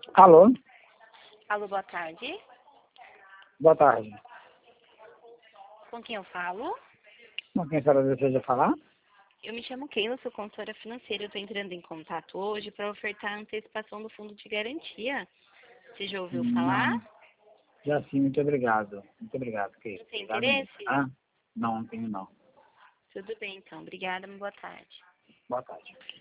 Alô? Alô, boa tarde. Boa tarde. Com quem eu falo? Com quem a senhora deseja falar? Eu me chamo Keila, sou consultora financeira. Eu estou entrando em contato hoje para ofertar a antecipação do fundo de garantia. Você já ouviu falar? Não. Já sim, muito obrigado. Muito obrigado, Keila. Não tem Obrigado mesmo. interesse? Ah? Não, não tenho não. Tudo bem, então. Obrigada, uma boa tarde. Boa tarde.